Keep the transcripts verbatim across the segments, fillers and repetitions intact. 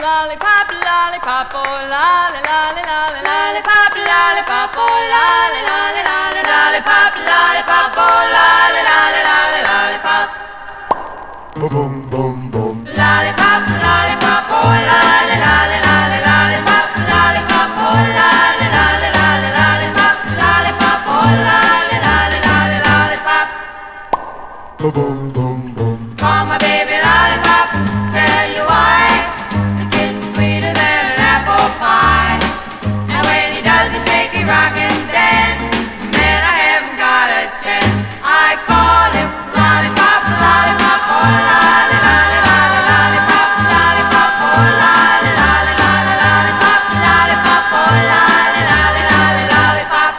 lollipop, lollipop, oh lolly, lolly, lolly, lollipop, lollipop, oh lolly, lolly, lolly, lollipop, lollipop, oh lolly, lolly, lolly, lollipop. Boom, boom, boom. Lollipop, lollipop, oh lolly, lolly, lolly, lollipop, lollipop, oh lolly, lolly, lolly, lollipop, lollipop, oh lolly, lolly, lolly, lollipop. Boom, boom, boom. Oh my baby lollipop, tell you why his kiss is sweeter than an apple pie. And when he does the shaky rock and dance, man, I haven't got a chance. I call him lollipop, lollipop, oh lolly, lolly, lolly, lollipop, lollipop, oh lolly, lolly, lolly, lollipop, lollipop, oh lolly, lolly, lolly, lollipop.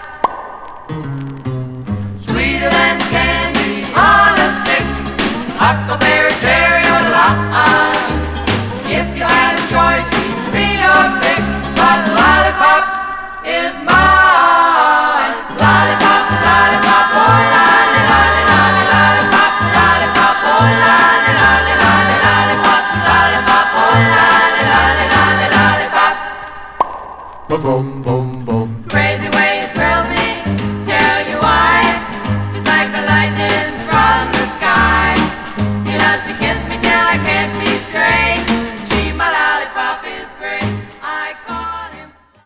Sweeter than candy on a stick, huckleberry, cherry, or lime. If you had a choice, he'd be your pick, but lollipop is mine. Lollipop, lollipop, oh lolly, lolly, lolly, lollipop, lollipop, oh lolly, lolly, lolly, lollipop, lollipop, oh lolly, lolly, lolly, lollipop. Boom, boom, boom. Crazy way you thrill me, tell you why. Just like the lightning from the sky. He loves to kiss me till I can't see straight. Gee, my lollipop is great. I call him.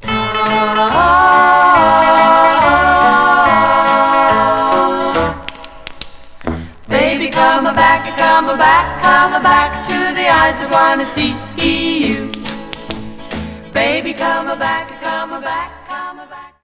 Baby, come back, come back, come back to the eyes that wanna see you. Baby, come back.